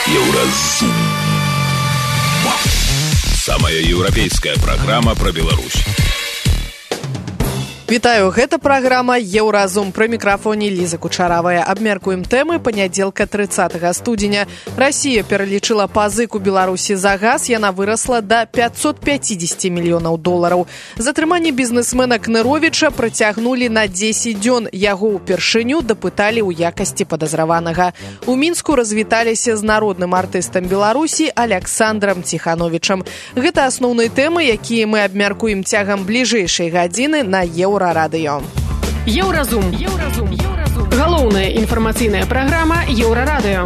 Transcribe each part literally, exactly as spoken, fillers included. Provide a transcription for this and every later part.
Еўразум. Самая еўрапейская праграма пра Беларусь. Вітаю, гэта праграма «Еўразум». Пры мікрафоне Ліза Кучаравая. Абмяркуем тэмы панядзелка трыццатага студзеня. Расія пералічыла пазык у Беларусі за газ, яна вырасла да пятьсот пятьдесят мільёнаў долараў. Затрыманне бізнесмена Кныровіча прыцягнулі на дзесяць дзён. Яго ўпершыню дапыталі ў якасці падазраванага. У Мінску развіталіся з народным артыстам Беларусі Аляксандрам Ціхановічам. Гэта асноўныя тэмы, якія мы абмяркуем цягам бліжэйшай гадзіны на Еўразум. Радыё. Еўразум. Еўразум. Еўразум. Галоўная інфармацыйная праграма Еўрарадыё.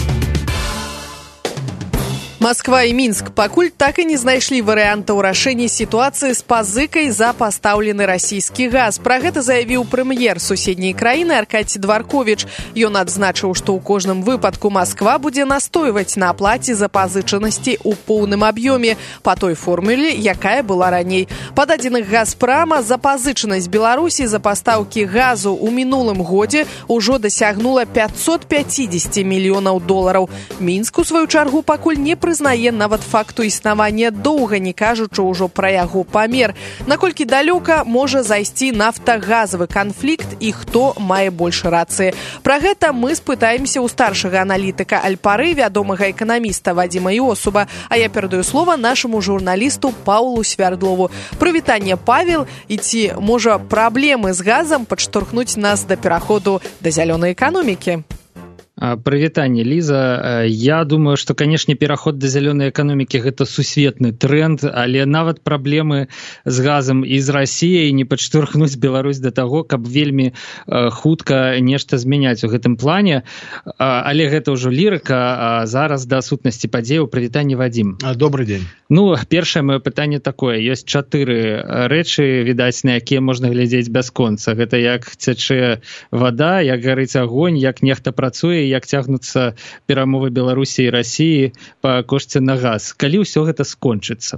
Москва і Мінск пакуль так і не знайшлі варыянтаў рашэння сітуацыі з пазыкай за пастаўлены расійскі газ. Пра гэта заявіў прэм'ер суседняй краіны Аркадзій Дварковіч. Ён адзначыў, што ў кожным выпадку Москва будзе настойваць на аплаце запазычанасці ў поўным аб'ёме па той формуле, якая была раней. Па дадзеных Газпрама запазычанасць Беларусі за пастаўкі газу ў мінулым годзе ўжо дасягнула пятьсот пятьдесят мільёнаў долараў. Мінск, у сваю чаргу, пакуль не прызнае прызнае нават факту існавання доўга, не кажучы ўжо пра яго памер. Наколькі далёка можа зайсці нафтагазавы канфлікт і хто мае больш рацыі. Пра гэта мы спытаемся ў старшага аналітыка Альпары, вядомага эканаміста Вадзіма Іосуба, а я перадаю слова нашаму журналісту Паўлу Свярдлову. Прывітанне, Павел, і ці можа праблемы з газам падштурхнуць нас да пераходу да зялёнай эканомікі? Прывітанне, Ліза. Я думаю, што, канешне, пераход да зялёнай эканомікі – гэта сусветны тренд, але нават праблемы з газам і з Расіяй не падштурхнуць Беларусь да таго, каб вельмі хутка нешта змяняць у гэтым плане. Але гэта ўжо лірыка, а зараз да сутнасці падзеяў. Прывітанне, Вадзім. Добрый дзень. Ну, першае маё пытанне такое. Ёсць чатыры рэчы, відаць, на якія можна глядзець бясконца. Гэта як цячэ вада, як гарыць агонь, як нехта працуе, як цягнуцца перамовы Беларусі і Расіі па кошце на газ. Калі ўсё гэта скончыцца?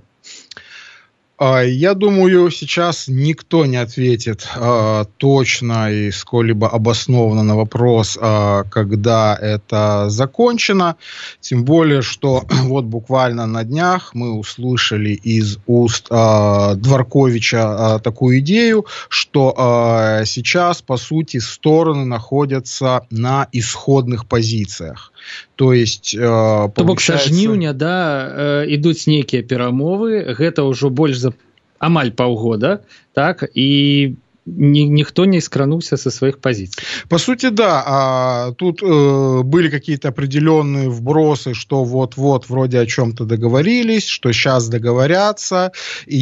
Я думаю, сейчас никто не ответит а, точно и сколь-либо обоснованно на вопрос, а, когда это закончено. Тем более, что вот буквально на днях мы услышали из уст а, Дварковича а, такую идею, что а, сейчас, по сути, стороны находятся на исходных позициях. То есть, э, получается... То бок са жніўня, да, э, ідуць нейкія перамовы, гэта ўжо больш за амаль паўгода, так, і ни, никто не скрануўся со своих позиций. По сути, да. А, тут э, были какие-то определенные вбросы, что вот-вот вроде о чем-то договорились, что сейчас договорятся, и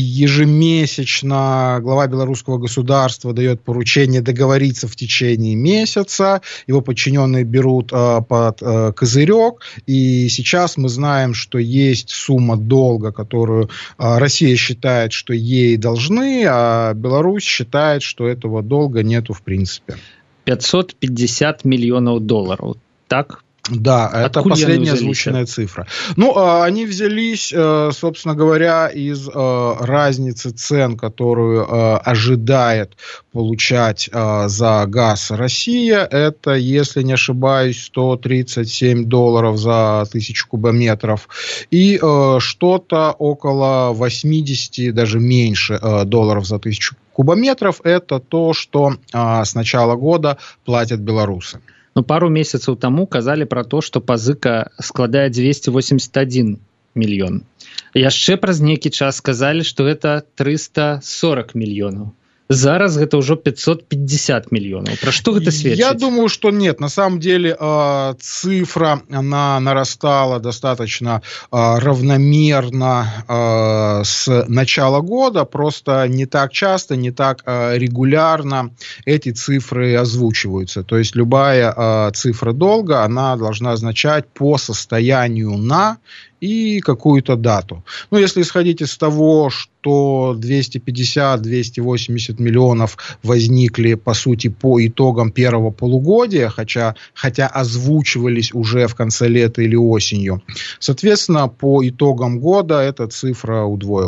ежемесячно глава белорусского государства дает поручение договориться в течение месяца, его подчиненные берут э, под э, козырек, и сейчас мы знаем, что есть сумма долга, которую э, Россия считает, что ей должны, а Беларусь считает, что что этого долга нету в принципе. пятьсот пятьдесят миллионов долларов, так? Да, это последняя озвученная цифра. Ну, они взялись, собственно говоря, из разницы цен, которую ожидает получать за газ Россия. Это, если не ошибаюсь, сто тридцать семь долларов за тысячу кубометров. И что-то около восемьдесят, даже меньше долларов за тысячу кубометров. Это то, что с начала года платят белорусы. Ну, пару месяцаў таму казалі пра то, што пазыка складае двести восемьдесят один мільён. Яшчэ праз нейкі час сказалі, што гэта триста сорок мільёнаў. Зараз гэта ўжо пятьсот пятьдесят миллионов. Про что это сведчыць? Я думаю, что нет. На самом деле э, цифра, она нарастала достаточно э, равномерно э, с начала года. Просто не так часто, не так э, регулярно эти цифры озвучиваются. То есть любая э, цифра долга, она должна означать по состоянию на и какую-то дату. Ну, если исходить из того, что двести пятьдесят - двести восемьдесят миллионов возникли, по сути, по итогам первого полугодия, хотя, хотя озвучивались уже в конце лета или осенью, соответственно, по итогам года эта цифра удвоилась.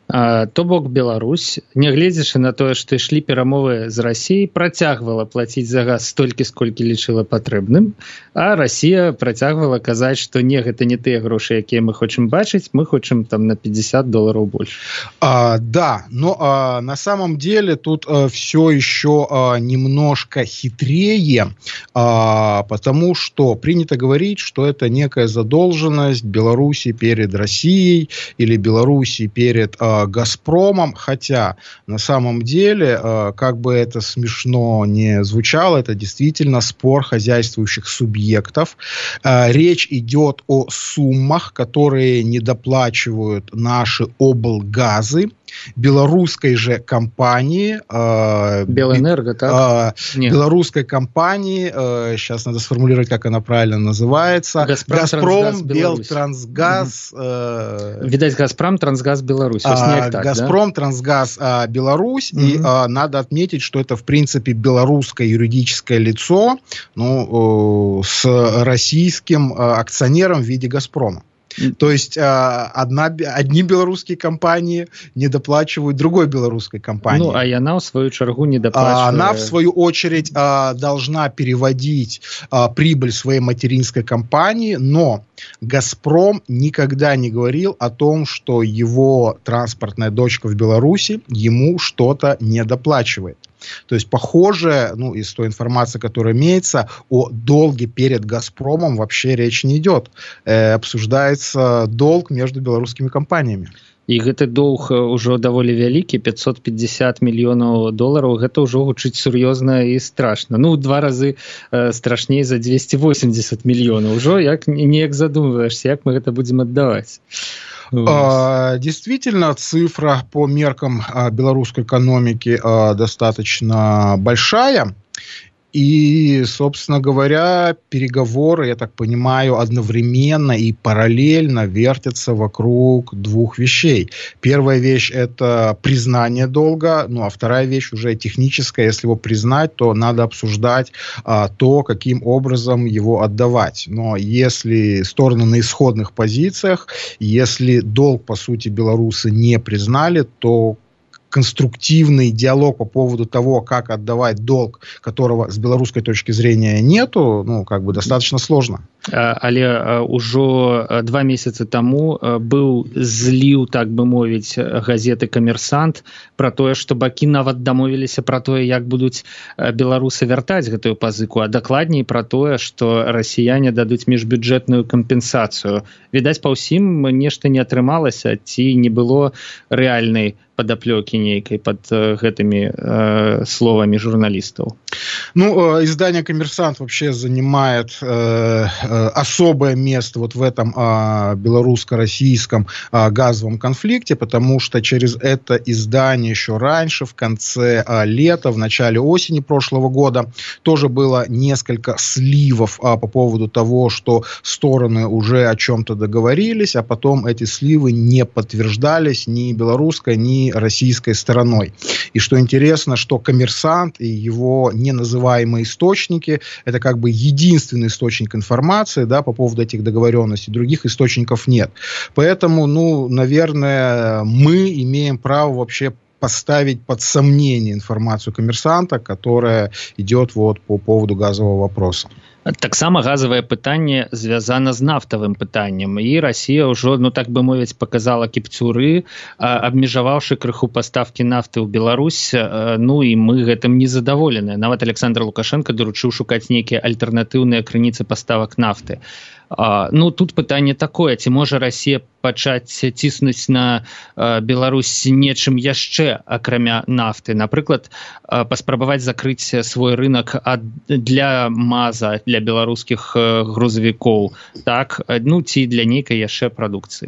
А, то бок Беларусь, нягледзячы на тое, што ішлі перамовы з Расіяй, працягвала плаціць за газ столькі, сколькі лічыла патрэбным, а Расія працягвала казаць, што не, гэта не тыя грошы, якія мы хочам бачыць, мы хочам там на пятьдесят долларов больше. А, да, но а, на самом деле тут а, все еще а, немножко хитрее, а, потому что принято говорить, что это некая задолженность Беларуси перед Россией или Беларуси перед а, Газпромом, хотя на самом деле, как бы это смешно не звучало, это действительно спор хозяйствующих субъектов. Речь идет о суммах, которые недоплачивают наши облгазы белорусской же компании. Белэнерго, так? Белорусской компании, сейчас надо сформулировать, как она правильно называется. Газпром, Газпром Белтрансгаз. Угу. Видать, Газпром, Трансгаз, Беларусь. А, так, Газпром, да? Трансгаз, а, Беларусь. Угу. И а, надо отметить, что это, в принципе, белорусское юридическое лицо, ну, с российским а, акционером в виде Газпрома. То есть одна, одни белорусские компании недоплачивают другой белорусской компании. Ну, а она, в свою чергу, недоплачивает. Она, в свою очередь, должна переводить прибыль своей материнской компании, но «Газпром» никогда не говорил о том, что его транспортная дочка в Беларуси ему что-то недоплачивает. То есть, похоже, ну, из той информации, которая имеется, о долге перед «Газпромом» вообще речь не идет. Э, обсуждается долг между белорусскими компаниями. І гэты доўг ўжо даволі вялікі, пятьсот пятьдесят мільёнаў долараў, гэта ўжо гучыць сур'ёзна і страшна. Ну, два разы э, страшней за двести восемьдесят мільёнаў. Ужо як неяк задумваешься, як мы гэта будзем аддаваць. А, действительно, цифра по меркам а, белорусской экономики а, достаточно большая. И, собственно говоря, переговоры, я так понимаю, одновременно и параллельно вертятся вокруг двух вещей. Первая вещь – это признание долга, ну а вторая вещь уже техническая. Если его признать, то надо обсуждать а, то, каким образом его отдавать. Но если стороны на исходных позициях, если долг, по сути, белорусы не признали, то конструктивный диалог по поводу того, как отдавать долг, которого с белорусской точки зрения нету, ну, как бы достаточно сложно. Але ўжо два месяцы таму быў зліў, так бы мовіць, газеты «Камерсант» пра тое, што бакі нават дамовіліся пра тое, як будуць беларусы вяртаць гэтую пазыку, а дакладней пра тое, што расіяне дадуць міжбюджэтную кампенсацыю. Відаць, па ўсім нешта не атрымалася, ці не было рэальнай подоплёки нейкой под э, гэтыми э, словами журналистов? Ну, э, издание «Коммерсант» вообще занимает э, э, особое место вот в этом э, белорусско-российском э, газовом конфликте, потому что через это издание еще раньше, в конце э, лета, в начале осени прошлого года, тоже было несколько сливов э, по поводу того, что стороны уже о чем-то договорились, а потом эти сливы не подтверждались ни белорусской, ни российской стороной. И что интересно, что «Коммерсант» и его неназываемые источники – это как бы единственный источник информации, да, по поводу этих договоренностей. Других источников нет. Поэтому, ну, наверное, мы имеем право вообще поставить под сомнение информацию «Коммерсанта», которая идет вот по поводу газового вопроса. Таксама газавае пытанне звязана з нафтавым пытаннем, і Расія ўжо, ну так бы мовіць, показала кіпцюры, абмежаваўшы крыху паставкі нафты ў Беларусь, ну і мы гэтым не задаволеныя. Нават Александр Лукашенко даручыў шукаць нейкія альтэрнатыўныя крыніцы паставак нафты. Ну, тут пытанне такое, ці можа Расія пачаць ціснуць на Беларусь нечым яшчэ, акрамя нафты. Напрыклад, паспрабаваць закрыць свой рынок для маза, для беларускіх грузавікоў, так, ну, ці для нейкай яшчэ прадукцыі.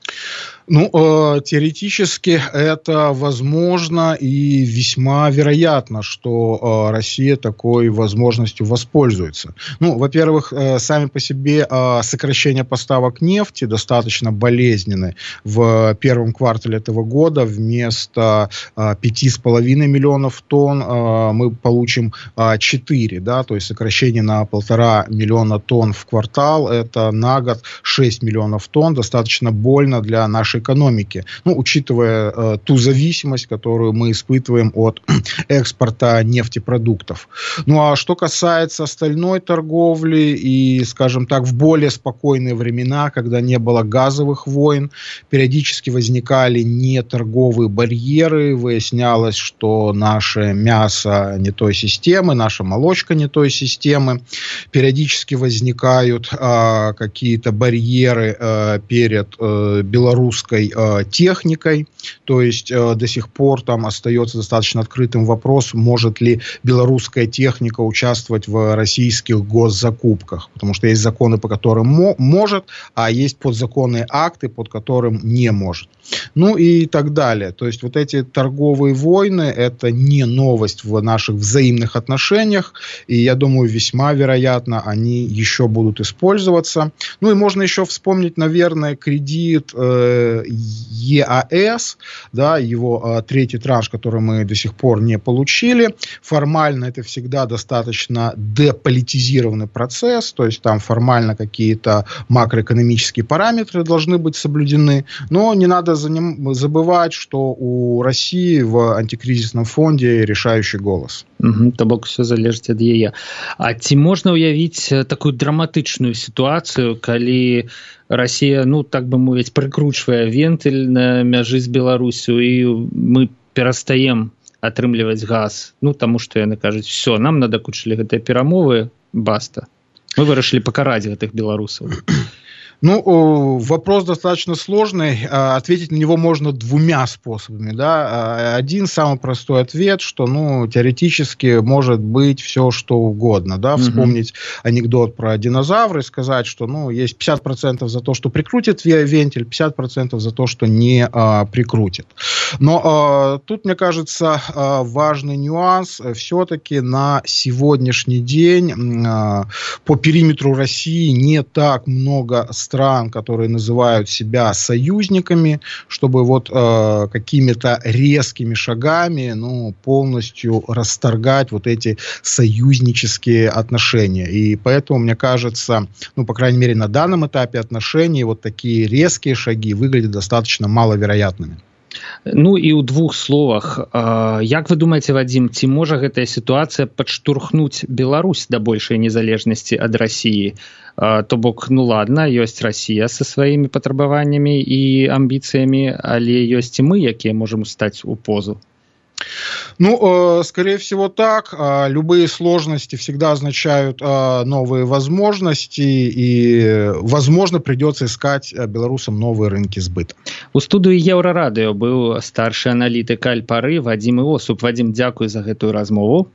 Ну, э, теоретически это возможно и весьма вероятно, что э, Россия такой возможностью воспользуется. Ну, во-первых, э, сами по себе э, сокращения поставок нефти достаточно болезненны. В первом квартале этого года вместо э, пяти с половиной миллионов тонн э, мы получим э, четыре, да, то есть сокращение на полтора миллиона тонн в квартал, это на год шесть миллионов тонн, достаточно больно для нашей экономики, ну, учитывая э, ту зависимость, которую мы испытываем от экспорта нефтепродуктов. Ну, а что касается остальной торговли и, скажем так, в более спокойные времена, когда не было газовых войн, периодически возникали неторговые барьеры, выяснялось, что наше мясо не той системы, наша молочка не той системы, периодически возникают э, какие-то барьеры э, перед э, белорусской э, техникой, то есть э, до сих пор там остается достаточно открытым вопрос, может ли белорусская техника участвовать в российских госзакупках, потому что есть законы, по которым мо- может, а есть подзаконные акты, под которым не может. Ну и так далее. То есть вот эти торговые войны – это не новость в наших взаимных отношениях, и я думаю, весьма вероятно, они еще будут использоваться. Ну и можно еще вспомнить, наверное, кредит э, ЕАЭС, да, его э, третий транш, который мы до сих пор не получили. Формально это всегда достаточно деполитизированный процесс, то есть там формально какие-то макроэкономические параметры должны быть соблюдены, но не надо за ним забывать, что у России в антикризисном фонде решающий голос. Угу, то бок все залежыць ад яе. А ці можна ўявіць такую драматычную сітуацыю, калі Расія, ну так бы мовіць, прыкручвае вентыль на мяжы з Беларусю, і мы перастаем атрымліваць газ, ну таму што яны кажуць, все, нам надакучылі гэтыя перамовы, баста. Мы вырашылі пакараць гэтых беларусаў. Ну, вопрос достаточно сложный. Ответить на него можно двумя способами. Да? Один самый простой ответ, что ну, теоретически может быть все, что угодно. Да? Вспомнить mm-hmm. анекдот про динозавры и сказать, что ну, есть пятьдесят процентов за то, что прикрутит вентиль, пятьдесят процентов за то, что не а, прикрутит. Но а, тут, мне кажется, а, важный нюанс. Все-таки на сегодняшний день а, по периметру России не так много стран, которые называют себя союзниками, чтобы вот э, какими-то резкими шагами ну, полностью расторгать вот эти союзнические отношения. И поэтому, мне кажется, ну, по крайней мере, на данном этапе отношений вот такие резкие шаги выглядят достаточно маловероятными. Ну і ў двух словах, як вы думаеце, Вадзім, ці можа гэтая сітуацыя падштурхнуць Беларусь да большай незалежнасці ад Расіі? То бок, ну ладно, ёсць Расія са сваімі патрабаваннямі і амбіцыямі, але ёсць і мы, якія можам стаць у позу. Ну, э, скорее всего так. Э, любые сложности всегда означают э, новые возможности, и, возможно, придется искать белорусам новые рынки сбыта. У студыі Еўрарадыё быў старшы аналітык Альпары Вадзім Іосуп. Вадзім, дзякуй за гэтую размову.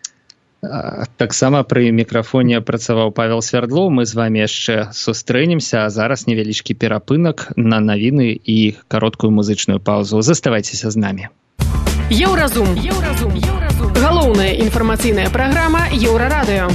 Таксама пры мікрафоне працаваў Павел Свярдлоў. Мы з вами яшчэ сустрэнемся, а зараз невялічкі перапынак на навіны і кароткую музычную паўзу. Заставайцеся з намі. Еўразум. Еўразум. Еўразум. Галоўная інфармацыйная праграма Еўрарадыё.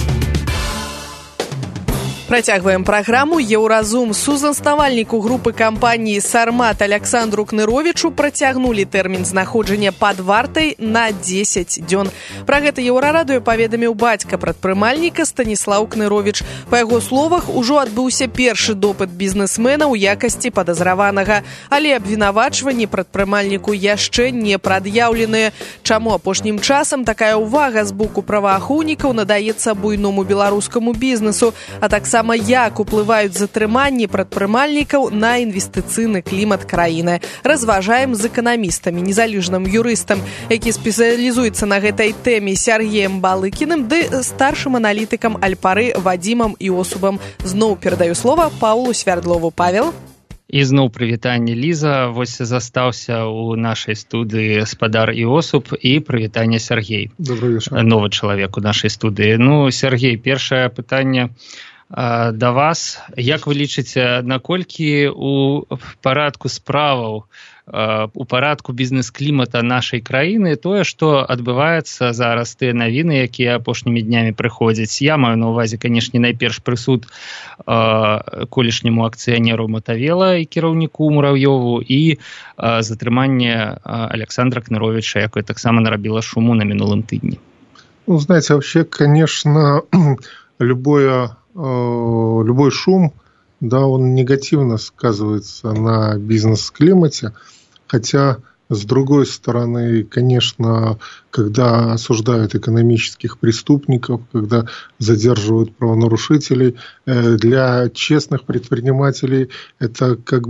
Працягваем праграму «Еўразум». Сузаснавальніку групы кампаніі «Сармат» Александру Кныровічу працягнулі тэрмін знаходжання пад вартай на дзесяць дзён. Пра гэта Еўрарадыё паведаміў бацька прадпрымальніка Станіслаў Кныровіч. Па яго словах, ужо адбыўся першы допыт бізнесмена ў якасці падазраванага, але абвінавачванні прадпрымальніку яшчэ не прад'яўленыя. Чаму апошнім часам такая ўвага з боку праваахоўнікаў надаецца буйному беларускаму бізнесу, а таксама як уплываюць затрыманні прадпрымальнікаў на інвестыцыйны клімат краіны. Разважаем з эканамістамі, незалежным юрыстам, які спецыялізуецца на гэтай тэме, Сергеем Балыкіным ды старшым аналітыкам Альпары Вадзімам Іосупам. Зноў перадаю слова Паўлу Свярдлову. Павел? І зноў прывітанне, Ліза. Вось застаўся ў нашай студыі спадар Іосуп, і прывітанне, Сергей. Добрый вечер. Новы чалавек у нашай студыі. Ну, Сергей, першае пытанне да вас. Як вы лічыце, наколькі у парадку справаў, у парадку бізнес-клімата нашай краіны тое, што адбываецца зараз, тыя навіны, якія апошнімі днямі прыходзяць? Я маю на ўвазе, канешне, найперш прысуд колішняму акцыянеру Матавела і кіраўніку Мурав'ёву, і затрыманне Александра Кныровіча, якое таксама нарабіла шуму на мінулым тыдні. Ну, знаете, вообще, конечно, любое Любой шум да, он негативно сказывается на бизнес-климате, хотя, с другой стороны, конечно, когда осуждают экономических преступников, когда задерживают правонарушителей, для честных предпринимателей это как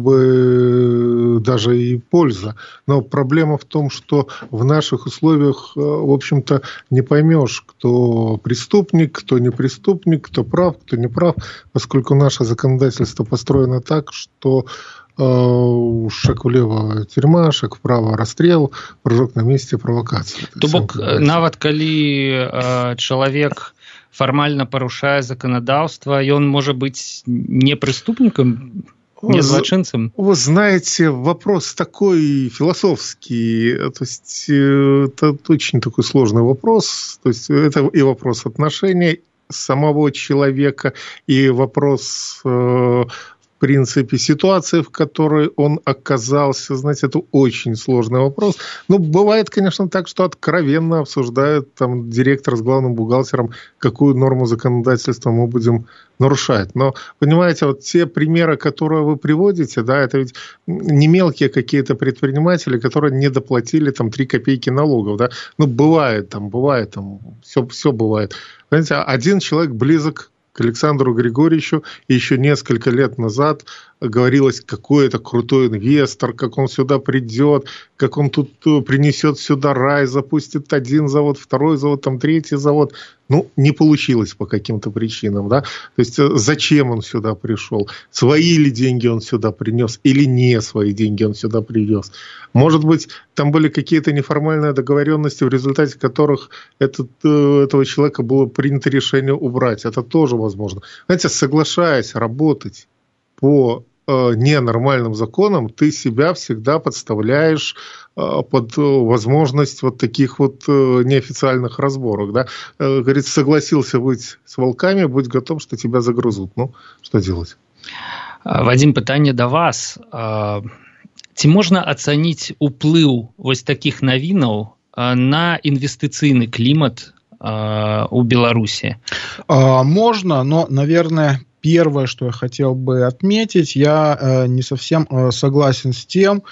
бы даже и польза. Но проблема в том, что в наших условиях, в общем-то, не поймешь, кто преступник, кто не преступник, кто прав, кто не прав, поскольку наше законодательство построено так, что шаг влево тюрьма, шаг вправо расстрел, прыжок на месте провокация. То бок, нават калі э, чалавек фармальна парушае заканадаўства, ён можа быць не преступником, не злочинцем? Вы знаете, вопрос такой философский, то есть это очень такой сложный вопрос, то есть это и вопрос отношений самого человека, и вопрос э, в принципе, ситуации, в которой он оказался, знаете, это очень сложный вопрос. Ну, бывает, конечно, так, что откровенно обсуждают там директор с главным бухгалтером, какую норму законодательства мы будем нарушать. Но, понимаете, вот те примеры, которые вы приводите, да, это ведь не мелкие какие-то предприниматели, которые не доплатили там три копейки налогов, да. Ну, бывает там, бывает там, все, все бывает. Понимаете, один человек близок к Александру Григорьевичу, и еще несколько лет назад говорилось, какой это крутой инвестор, как он сюда придет, как он тут принесет сюда рай, запустит один завод, второй завод, там третий завод. Ну, не получилось по каким-то причинам, да. То есть, зачем он сюда пришел? Свои ли деньги он сюда принес или не свои деньги он сюда принес? Может быть, там были какие-то неформальные договоренности, в результате которых этот, этого человека было принято решение убрать. Это тоже возможно. Знаете, соглашаясь работать по ненормальным законам, ты себя всегда подставляешь под возможность вот таких вот неофициальных разборок. Да? Говорит, согласился быть с волками, будь готов, что тебя загрызут. Ну, что делать? Вадим, пытанне да вас. Ці можна ацаніць уплыў вось такіх навінаў на інвестыцыйны клімат у Беларуси? Можно, но, наверное, первое, что я хотел бы отметить, я э, не совсем э, согласен с тем,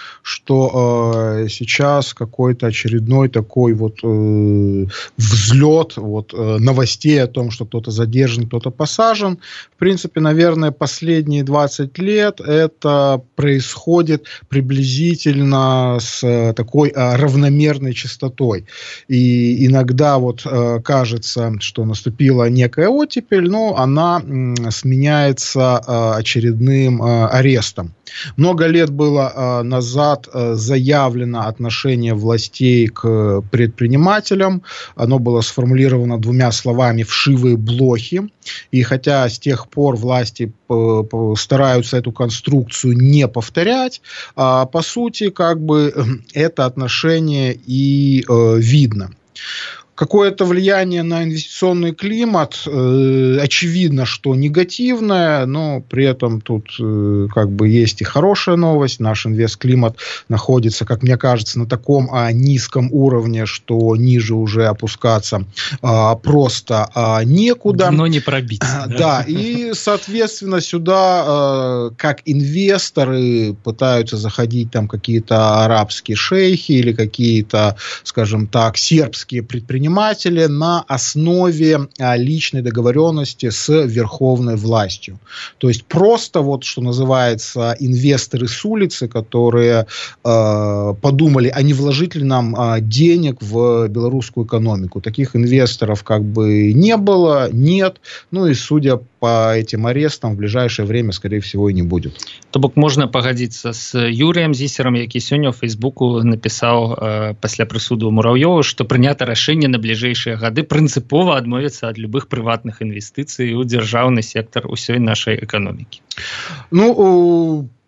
что э, сейчас какой-то очередной такой вот э, взлет вот, э, новостей о том, что кто-то задержан, кто-то посажен. В принципе, наверное, последние двадцать лет это происходит приблизительно с э, такой э, равномерной частотой. И иногда вот э, кажется, что наступила некая оттепель, но она э, сменяется меняется э, очередным э, арестом. Много лет было э, назад э, заявлено отношение властей к предпринимателям. Оно было сформулировано двумя словами «вшивые блохи». И хотя с тех пор власти э, стараются эту конструкцию не повторять, э, по сути, как бы э, это отношение и э, видно. Какое-то влияние на инвестиционный климат, э, очевидно, что негативное, но при этом тут э, как бы есть и хорошая новость. Наш инвестклимат находится, как мне кажется, на таком а, низком уровне, что ниже уже опускаться а, просто а, некуда. Но не пробить. Да, да, и, соответственно, сюда а, как инвесторы пытаются заходить там какие-то арабские шейхи или какие-то, скажем так, сербские предприниматели, на основе а, личной договоренности с верховной властью. То есть просто вот, что называется, инвесторы с улицы, которые э, подумали, а не вложить ли нам э, денег в белорусскую экономику. Таких инвесторов как бы не было, нет. Ну и судя по этим арестам, в ближайшее время, скорее всего, и не будет. То бок можна пагадзіцца с Юрыем Зісерам, які сёння ў Фейсбуку напісаў э, пасля прысуду Муравьёва, што прынята рашэнне на бліжэйшыя гады прынцыпова адмовіцца ад любых прыватных інвестыцый у дзяржаўны сектар усёй нашай эканомікі. Ну,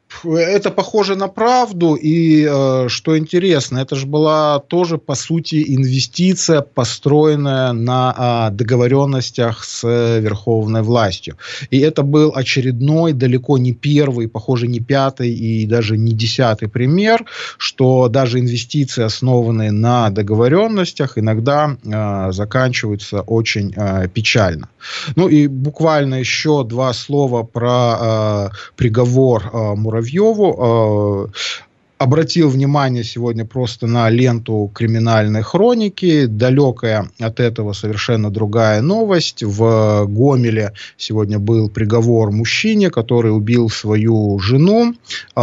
это похоже на правду, и э, что интересно, это же была тоже, по сути, инвестиция, построенная на э, договоренностях с э, верховной властью. И это был очередной, далеко не первый, похоже, не пятый и даже не десятый пример, что даже инвестиции, основанные на договоренностях, иногда э, заканчиваются очень э, печально. Ну и буквально еще два слова про э, приговор э, Муравьеву. Обратил внимание сегодня просто на ленту криминальной хроники. Далекая от этого совершенно другая новость. В Гомеле сегодня был приговор мужчине, который убил свою жену.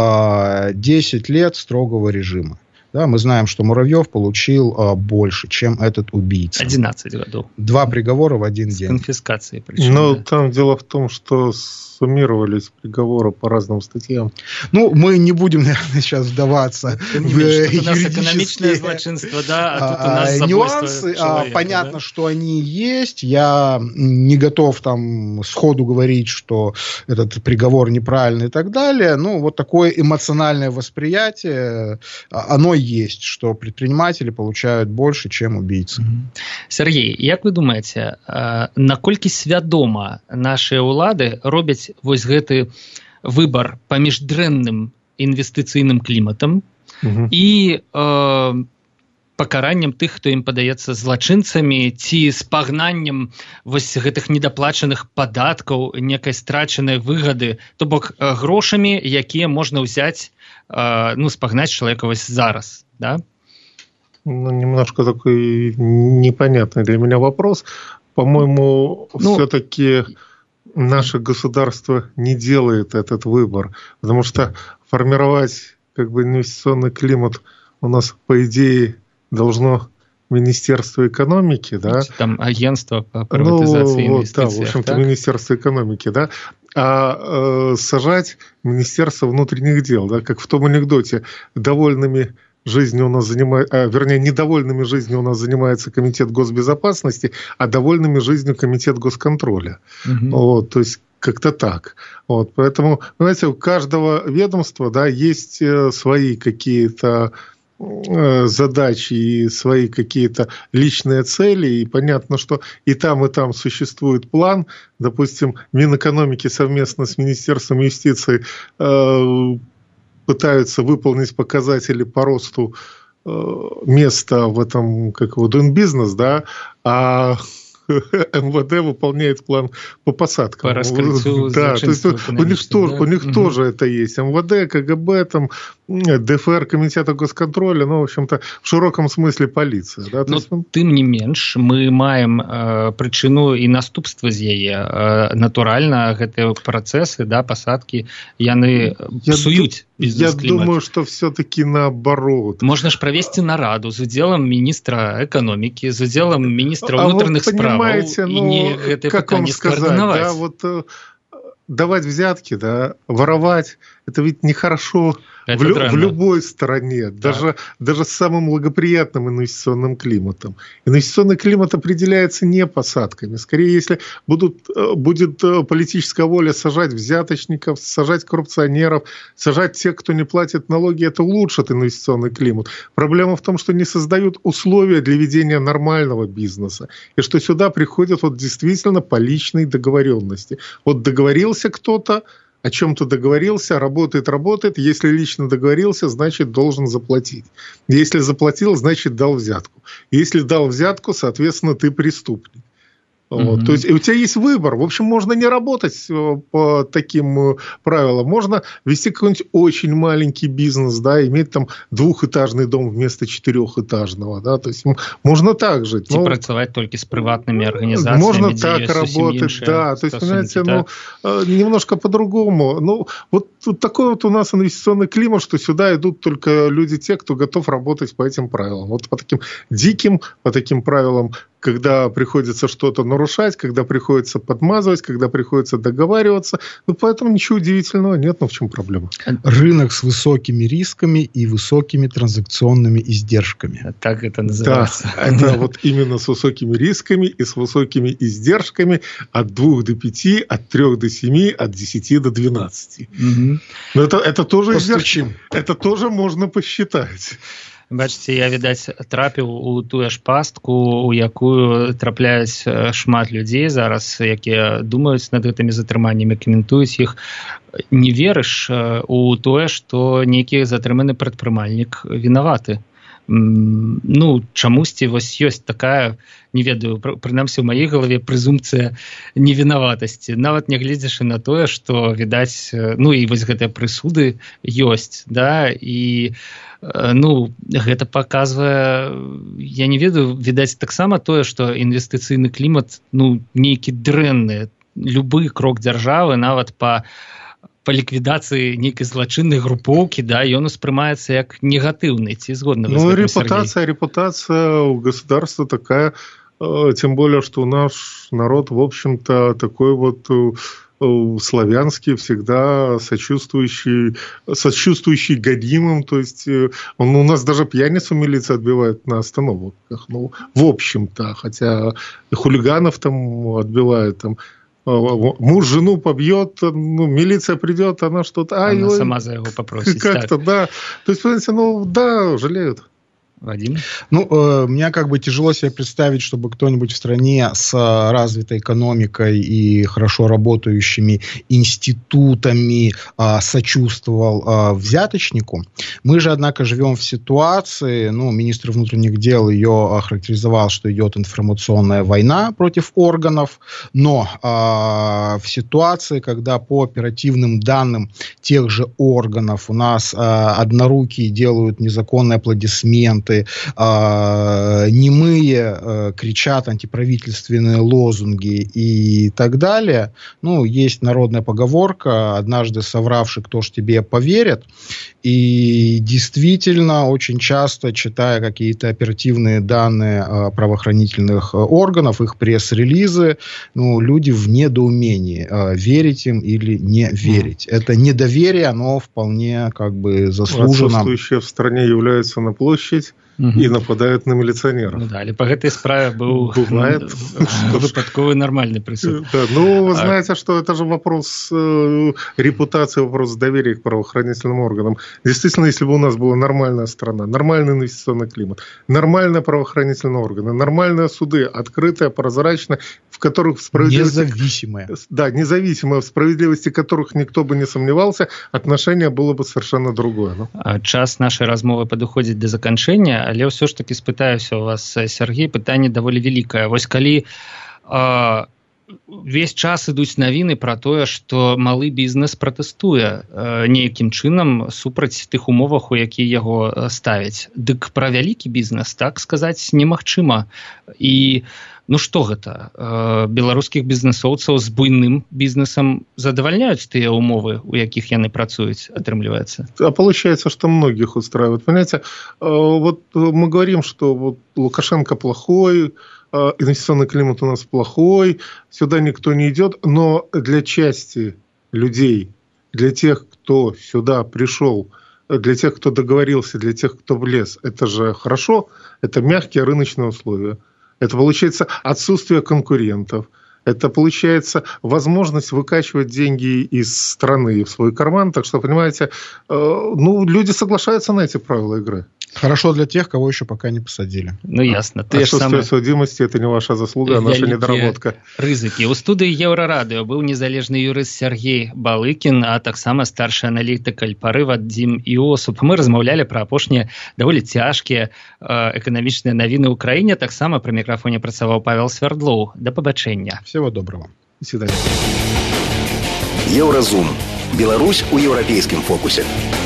десять лет строгого режима. Да, мы знаем, что Муравьев получил а, больше, чем этот убийца. одиннадцать годов. Два приговора в один С день. конфискацией причем. Ну, да. Там дело в том, что суммировались приговоры по разным статьям. Ну, мы не будем, наверное, сейчас вдаваться Тем не в менее, тут у нас юридические экономичное злочинство, да, а тут у нас нюансы. Человека, Понятно, да? что они есть. Я не готов там сходу говорить, что этот приговор неправильный и так далее. Ну, вот такое эмоциональное восприятие, оно есть, что предприниматели получают больше, чем убийцы. Сергей, як вы думаете, наколькі свядома нашыя ўлады робяць вось гэты выбар паміж дрэнным інвестыцыйным кліматам Угу. і э, пакараннем тых, хто ім падаецца злачынцамі, ці з пагнаннем вось гэтых недаплачаных падаткаў, некай страчанай выгады, то бок грошамі, якія можна ўзяць, э, ну, спагнаць чалавека вось зараз, да? Ну, немножко такой непонятный для меня вопрос. По-моему, ну, все-таки наше государство не делает этот выбор, потому что формировать как бы инвестиционный климат у нас, по идее, должно Министерство экономики, да? Там агентство по приватизации ну, инвестиций. Вот, да, в общем-то, так? Министерство экономики, да? А э, сажать Министерство внутренних дел, да, как в том анекдоте, довольными жизнью у нас занимает, а, вернее, недовольными жизнью у нас занимается Комитет госбезопасности, а довольными жизнью Комитет госконтроля. Угу. Вот, то есть как-то так. Вот, поэтому, знаете, у каждого ведомства, да, есть свои какие-то задачи и свои какие-то личные цели, и понятно, что и там, и там существует план. Допустим, Минэкономики совместно с Министерством юстиции э, пытаются выполнить показатели по росту э, места в этом, как его, doing business, да, а эм вэ дэ выполняет план по посадкам. По раскрытию да, то есть у них, тоже, да? у них угу. тоже это есть. эм вэ дэ, ка гэ бэ, там, дэ эф эр, Комитета госконтроля, ну, в общем-то, в широком смысле полиция. Да? Но, есть... тым не менш, мы маем э, прычыну і наступства з яе. Э, натуральна, гэтыя працэсы, да, пасадкі, яны псуюць бізнес-клімат. Я думаю, что все-таки наоборот. Можна ж правесці нараду з удзелам міністра эканомікі, з удзелам міністра ўнутраных справаў, ну, і не гэтае пытанне скаардынаваць. Да, вот, давать взятки, да, воровать, это ведь нехорошо в, лю- в любой стране, да. даже, даже с самым благоприятным инвестиционным климатом. Инвестиционный климат определяется не посадками. Скорее, если будут, будет политическая воля сажать взяточников, сажать коррупционеров, сажать тех, кто не платит налоги, это улучшит инвестиционный климат. Проблема в том, что не создают условия для ведения нормального бизнеса. И что сюда приходят вот действительно по личной договоренности. Вот договорился кто-то, о чем-то договорился, работает, работает. Если лично договорился, значит, должен заплатить. Если заплатил, значит, дал взятку. Если дал взятку, соответственно, ты преступник. Вот. Mm-hmm. То есть у тебя есть выбор. В общем, можно не работать по таким правилам. Можно вести какой-нибудь очень маленький бизнес, да, иметь там двухэтажный дом вместо четырехэтажного. Да. То есть можно так жить. Но... працаваць только с приватными организациями. Можно так работать, да. То есть, понимаете, да? ну, немножко по-другому. Ну, вот такой вот у нас инвестиционный климат, что сюда идут только люди те, кто готов работать по этим правилам. Вот по таким диким, по таким правилам когда приходится что-то нарушать, когда приходится подмазывать, когда приходится договариваться. Ну, поэтому ничего удивительного нет. Ну, в чем проблема? Рынок с высокими рисками и высокими транзакционными издержками. Так это называется. Да, это вот именно с высокими рисками и с высокими издержками от двух до пяти, от трех до семи, от десяти до двенадцати. Угу. Но это, это тоже издержки. Это тоже можно посчитать. Бачыце, я, відаць, трапіў у тую ж пастку, у якую трапляюць шмат людзей зараз, якія думаюць над гэтымі затрыманнямі, каментуюць іх. Не верыш у тое, што нейкі затрыманы прадпрымальнік вінаваты. Ну, чамусьці вось ёсць такая, не ведаю, прынамсі ў маёй галаве прэзумпцыя невінаватасці. Нават нягледзячы на тое, што, відаць, ну і вось гэтыя прысуды ёсць, да, і ну, гэта паказвае, я не ведаю, відаць таксама тое, што інвестыцыйны клімат, ну, нейкі дрэнны. Любы крок дзяржавы, нават па по ликвидации некой злочинной групповки, да, и он успрымается как негативный, ці згодны вы ну, с этим, репутация, Сергей? Репутация у государства такая, тем более, что наш народ, в общем-то, такой вот славянский, всегда сочувствующий, сочувствующий годимым, то есть он у нас даже пьяницу милиция отбивает на остановках, ну, в общем-то, хотя хулиганов там отбивают, там, муж жену побьет, ну, милиция придет, она что-то... Она ой, сама за его попросит. Как-то, так. да. То есть, понимаете, ну, да, жалеют. Вадим? Ну, э, мне как бы тяжело себе представить, чтобы кто-нибудь в стране с развитой экономикой и хорошо работающими институтами э, сочувствовал э, взяточнику. Мы же, однако, живем в ситуации, ну, министр внутренних дел ее охарактеризовал, что идет информационная война против органов, но э, в ситуации, когда по оперативным данным тех же органов у нас э, однорукие делают незаконные аплодисменты, Uh, немые uh, кричат антиправительственные лозунги и так далее. Ну, есть народная поговорка: однажды совравший, кто ж тебе поверит. И действительно, очень часто, читая какие-то оперативные данные uh, правоохранительных uh, органов, их пресс-релизы, ну, люди в недоумении, uh, верить им или не верить. Mm. Это недоверие, оно вполне как бы заслужено. Отсутствующие в стране являются на площадь и нападают на милиционеров. Ну да, але по гэтай справе был выпадковый нормальный присуд. Да, ну, вы знаете, что это же вопрос э, репутации, вопрос доверия к правоохранительным органам. Действительно, если бы у нас была нормальная страна, нормальный инвестиционный климат, нормальные правоохранительные органы, нормальные суды, открытые, прозрачные, в которых в справедливости... Независимые. Да, независимые, в справедливости которых никто бы не сомневался, отношение было бы совершенно другое. Ну. Час нашей размовы падыходзіць да заканчэння, але ўсё ж таки спытаюся у вас, Сергей, пытанне даволі вялікае. Вось калі э, весь час ідуць навіны пра тое, што малы бізнес пратэстуе э, нейкім чынам супраць тых умовах, у якія яго ставяць. Дык пра вялікі бізнес, так сказаць, немагчыма. І ну што гэта? Э, беларускіх бізнесоўцаў з буйным бізнесам задавальняюць тыя умовы, у якіх яны працуюць, атрымліваецца? А получается, что многих устраивает. Понимаете, э, вот мы говорим, что вот Лукашенко плохой, э, инвестиционный климат у нас плохой, сюда никто не идет, но для части людей, для тех, кто сюда пришел, для тех, кто договорился, для тех, кто влез, это же хорошо, это мягкие рыночные условия. Это, получается, отсутствие конкурентов. Это, получается, возможность выкачивать деньги из страны в свой карман. Так что, понимаете, э, ну, люди соглашаются на эти правила игры. Хорошо для тех, кого еще пока не посадили. Ну, ясно. Отсутствие самые... судимости – это не ваша заслуга, а наша недоработка. Рызыкі. У студыі Еўрарадыё быў незалежны юрыст Сергей Балыкін, а таксама старшы аналітык Альпары Вадзім Іосуп. Мы размаўлялі пра апошнія даволі цяжкія эканамічныя навіны ў краіне. Таксама пры мікрафоне працаваў Павел Свердлоў. Да пабачэння. Всего доброго. До свидания. Еўразум. Беларусь у еўрапейскім фокусе.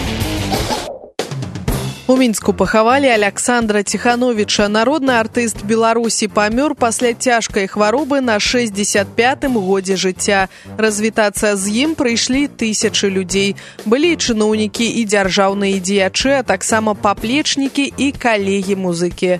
У Мінску пахавалі Александра Ціхановіча. Народны артыст Беларусі памёр пасля цяжкай хваробы на шэсцьдзесят пятым годзе жыцця. Развітацца з ім прыйшлі тысячы людзей. Былі чыноўнікі і дзяржаўныя дзеячы, а таксама паплечнікі і калегі-музыкі.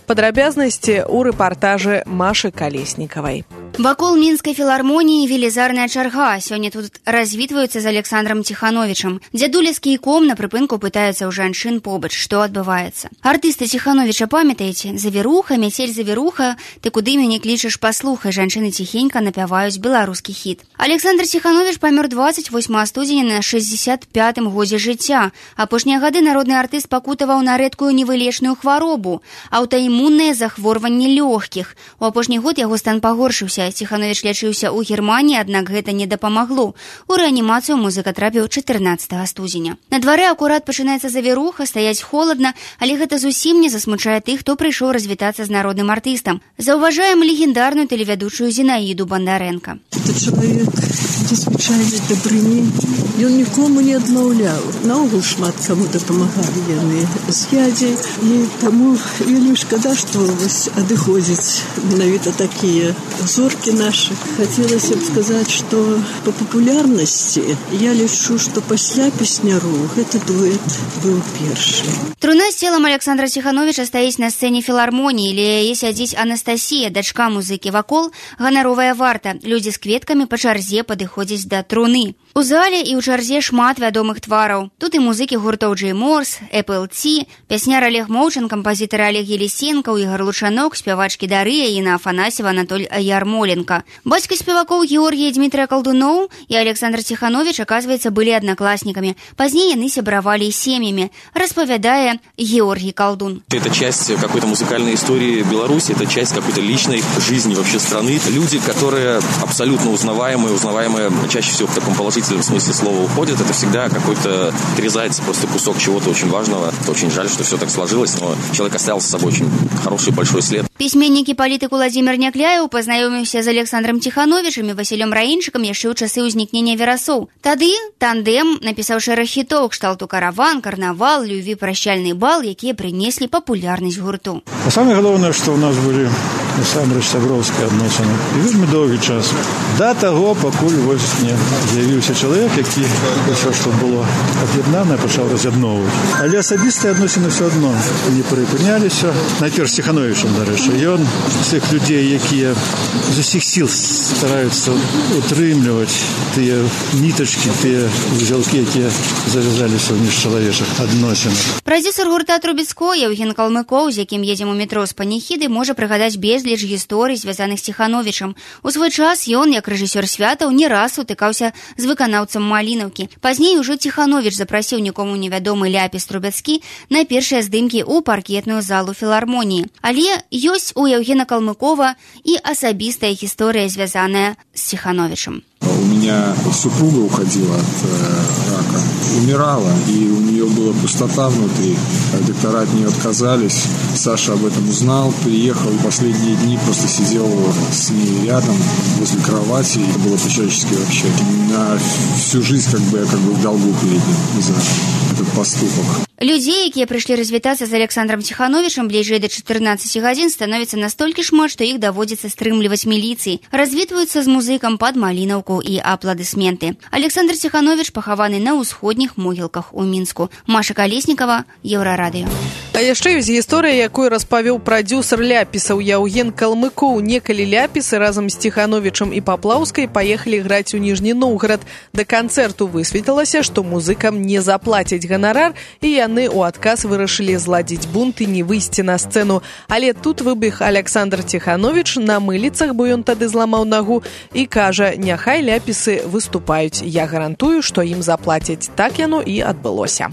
Падрабязнасці ў рэпартажы Машы Калеснікавай. Вакол мінскай філармоніі велізарная чарга. Сёння тут развітваюцца з Александром Тихановичам. Дзядуля з кійком на прыпынку пытаюцца ў жанчын побач, што адбываецца. Артыста Тихановича памятаеце? Завіруха, мяцель завіруха, ты куды мяне клічаш, паслухай. Жанчыны ціхенька напяваюць беларускі хіт. Александр Тиханович памёр дваццаць восьмага студзеня на шэсцьдзесят пятым годзе жыцця. Апошнія гады народны артыст пакутаваў на рэдкую невылечную хваробу – аўтаімуннае захворванне лёгкіх. У апошні год яго стан пагоршыўся. Тиханович лячыўся ў Германіі, аднак гэта не дапамагло. У рэанімацыю музыка трапіў чатырнаццатага студзеня. На дварэ акурат пачынаецца завіруха, стаяць холадна, але гэта зусім не засмучае тых, хто прыйшоў развітацца з народным артыстам. Заўважаем легендарную тэлевядучую Зінаіду Бандарэнка. Это чалавек незвычайнай дабрыні. Ён нікому не адмаўляў. Наогул шмат каму дапамагалі яны з ядзей. І таму вельмі шкада, што вось адыходзяць менавіта такія зоркі наши. Хацелася б сказаць, што па папулярнасці я лічу, што пасля песняру гэты дуэт быў першы. Труна з целам Александра Тихановича стаіць на сцэне філармоніі. Ля яе сядзіць Анастасія, дачка музыкі. Вакол ганаровая варта. Людзі з кветкамі па чарзе падыходзяць да труны. У зале і ў чарзе шмат вядомых твараў. Тут і музыкі гуртоў Джей Морс, Эпл Ці, пясняр Олег Моўчан, кампазітар Олег Елісенкаў, Ігор Лучанок, спявачкі Дарыя, Інна Афанасьева, Анатоль Ярмоленко. Бацька спевакоў Георгія Дмітрия Колдуноў і Александр Тиханович, оказывается, были одноклассниками. Позднее они собравали семьями, распавядае Георгий Колдун. Это часть какой-то музыкальной истории Беларуси, это часть какой-то личной жизни вообще страны. Люди, которые абсолютно узнаваемые, узнаваемые чаще всего в таком положительном смысле слова уходят, это всегда какой-то отрезается просто кусок чего-то очень важного. Это очень жаль, что все так сложилось, но человек оставил за собой очень хороший большой след. Письменник и политик Владимир Някляев познаёміўся з Александром Тихановичем і Васілём Раінчыкам яшчэ ў часы ўзнікнення верасоў. Тады тандем напісаў шэраг хітоў кшталту «Караван», «Карнавал», «Любви», «Прощальный бал», якія прынеслі папулярнасць гурту. А самае галоўнае, што ў нас былі насамрэч сяброўскія адносіны. І вельмі доўгі час. Да таго, пакуль вось не з'явіўся чалавек, які ўсё, што было аб'яднанае, пачаў раз'ядноўваць. Але асабістыя адносіны ўсё адно не прыпыняліся. Найперш з Тихановичем, дарэчы. Ён з тых людзей, якія з усіх сіл стараюцца утрымліваць тыя нітачкі, тыя узелкі, якія завязаліся ў міжчалавечых адносінах. Прадзюсер гурта Трубецко Яўген Калмыкоў, з якім едзем у метро з паніхіды, можа прыгадаць безліч гісторый, звязаных з Тихановичам. У свой час ён, як рэжысёр святаў, не раз утыкаўся з выканаўцам Малінаўкі. Пазней ужо Тиханович запрасіў нікому невядомы ляпіс Трубецкі на першыя здымкі ў паркетную залу філармоніі. Але ёсць у Яўгена Калмыкова і асабістая гісторыя, звязаная з Тихановичем. У меня супруга уходила от э, рака, умирала, и у нее была пустота внутри. Доктора от нее отказались. Саша об этом узнал, приехал, и последние дни просто сидел с ней рядом, возле кровати. Это было по-человечески вообще. На всю жизнь как бы я как бы в долгу перед ним за этот поступок. Людзей, якія прыйшлі развітацца з Александром Тихановичем бліжэй да чатырнаццаці гадзін, становіцца настолькі шмат, што іх даводзіцца стрымліваць міліцыі. Развітваюцца з музыкам пад Малінаўку і апладысменты. Александр Тиханович пахаваны на ўсходніх могілках у Мінску. Маша Калеснікава, Еўрарадыё. А яшчэ ёсць гісторыя, якую распавёў прадзюсер ляпісаў Яўген Калмыкоў. Некалі ляпісы разам з Тихановичем і Паплаўскай паехалі граць у Ніжні Новгарад. Да канцэрту высветлілася, што музыкам не заплацяць ганарар, і яны ў адказ вырашылі зладзіць бунт і не выйсці на сцэну. Але тут выбег Александр Тиханович на мыліцах, бо ён тады зламаў нагу, і кажа, няхай ляпісы выступаюць. Я гарантую, што ім заплацяць. Так яно і адбылося.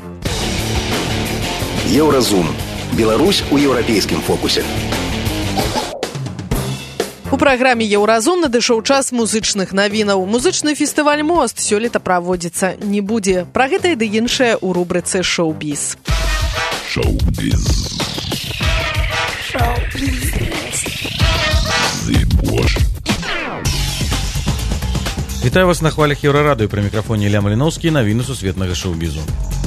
Еўразум. Беларусь у еўрапейскім фокусе. У праграме «Еўразум» надышоў час музычных навінаў. Музычны фестываль «Мост» сёлета праводзіцца не будзе. Пра гэта і ды іншае ў рубрыцы «Шоу-біз». Шоу-біз. Шоу-біз. Вітаю вас на хвалях Еўрарадыё. Пры мікрафоне Ілля Маліноўскі, навіны сусветнага шоу-бізу.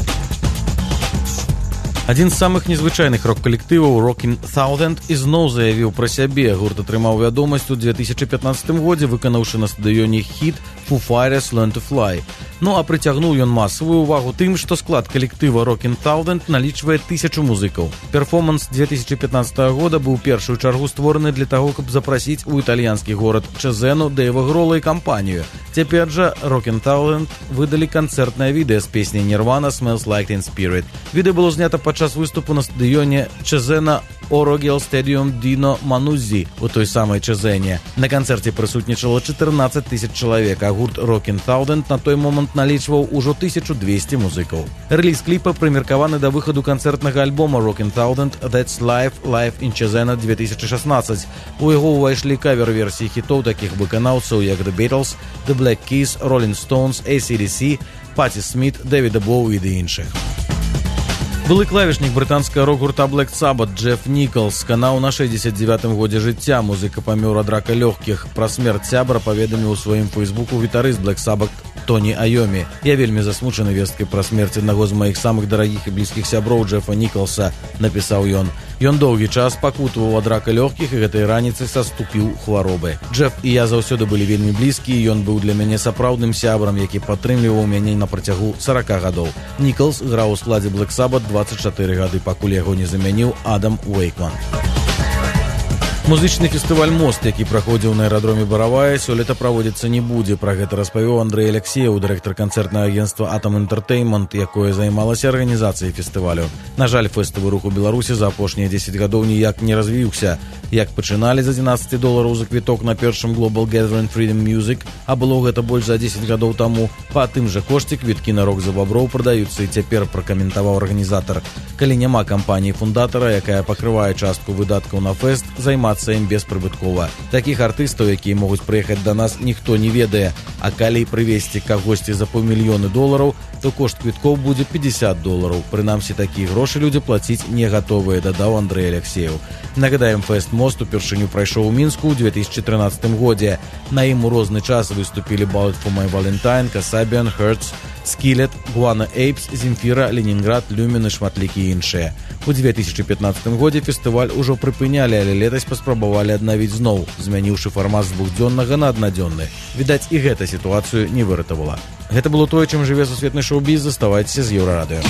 Адзін з самых незвычайных рок-калектываў Rockin' Thousand ізноў заявіў пра сябе. Гурт атрымаў вядомасць у две тысячы пятнаццатым годзе, выканаўшы на стадыёне хіт Foo Fighters Learn to Fly. Ну а прыцягнуў ён масавую ўвагу тым, што склад калектыва Rockin' Talent налічвае тысячу музыкаў. Перформанс две тысячи пятнадцатого года быў першую чаргу створаны для таго, каб запрасіць у італьянскі горад Чэзену Дэйва Грола і кампанію. Цяпер жа Rockin' Talent выдалі канцэртнае відэа з песняй Nirvana Smells Like Teen Spirit. Відэа было знята падчас выступу на стадыёне Чэзена Орогел Стадіум Діно Манузі у той самай Чэзене. На канцэрце прысутнічала чатырнаццаць тысяч чалавек, а гурт Rockin' Talent на той момант налічваў ужо тысячу двести музыкаў. Рэліз кліпа прымеркаваны да выхаду канцэртнага альбома Rockin' Talent That's Life, Life in Chezena две тысячи шестнадцать. У яго ўвайшлі кавер-версіі хітоў такіх выканаўцаў, як The Beatles, The Black Keys, Rolling Stones, эй си ди си, Патті Сміт, Дэвіда Боуі і ды іншых. Былы клавішнік брытанскага рок-гурта Black Sabbath Джеф Нікалс сканаў на шэсцьдзесят дзевятым годзе жыцця. Музыка памёр ад рака лёгкіх. Пра смерць сябра паведаміў у сваім фейсбуку гітарыст Black Sabbath Тоні Айомі. Я вельмі засмучаны весткай пра смерць аднаго з маіх самых дарагіх і блізкіх сяброў Джефа Нікалса, напісаў ён. Ён доўгі час пакутаваў ад рака лёгкіх і гэтай раніцай саступіў хваробы. Джеф і я заўсёды былі вельмі блізкія, ён быў для мяне сапраўдным сябрам, які падтрымліваў мяне на працягу сорока гадоў. Нікалс граў у складзе Black Sabbath двадцать чатыры гады, пакуль яго не замяніў Адам Уэйкман. Музычны фестываль «Мост», які праходзіў на аэрадроме Баравая, сёлета праводзіцца не будзе. Пра гэта распавёў Андрэй Алексеев, дырэктар канцэртнага агенцтва «Атам Энтэртэйнмент», якое займалася арганізацыяй фестывалю. На жаль, фэставы рух у Беларусі за апошнія дзесяць гадоў ніяк не развіўся. Як пачыналі з адзінаццаці долараў за квіток на першым Global Gathering Freedom Music, а было гэта больш за дзесяць гадоў таму, па тым жа кошце квіткі на рок за баброў прадаюцца і цяпер, пракаментаваў арганізатар. Калі няма кампаніі-фундатара, якая пакрывае частку выдаткаў на фэст, займацца ім беспрыбыткова. Такіх артыстаў, якія могуць прыехаць да нас, ніхто не ведае. А калі прывезці кагосьці за паўмільёны долараў, то кошт квіткоў будзе пятьдесят долараў. Прынамсі, такія грошы людзі плаціць не гатовыя, дадаў Андрэй Алексеев. Нагадаем, фэст «Мост» упершыню прайшоў у Мінску ў две тысячи трынаццатым годзе. На ім у розны час выступілі Bullet for My Valentine, Kasabian, Hertz, Skillet, Guana Apes, Земфіра, Ленінград, Люмін і шматлікія іншыя. У две тысячи пятнадцатым годзе фестываль ужо прыпынялі, але летась паспрабавалі аднавіць зноў, змяніўшы фармат з двухдзённага на аднадзённы. Відаць, і гэта сітуацыю не выратавала. Гэта было тое, чым жыве сусветны шоу-біз. Заставайцеся з Еўрарадыё.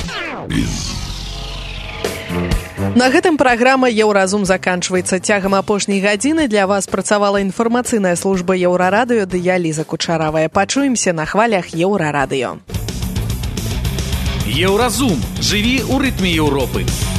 На гэтым праграма «Еўразум» заканчваецца. Цягам апошняй гадзіны для вас працавала інфармацыйная служба Еўрарадыё, ды я, Ліза Кучаравая. Пачуемся на хвалях Еўрарадыё. Еўразум. Жыві ў рытме Еўропы.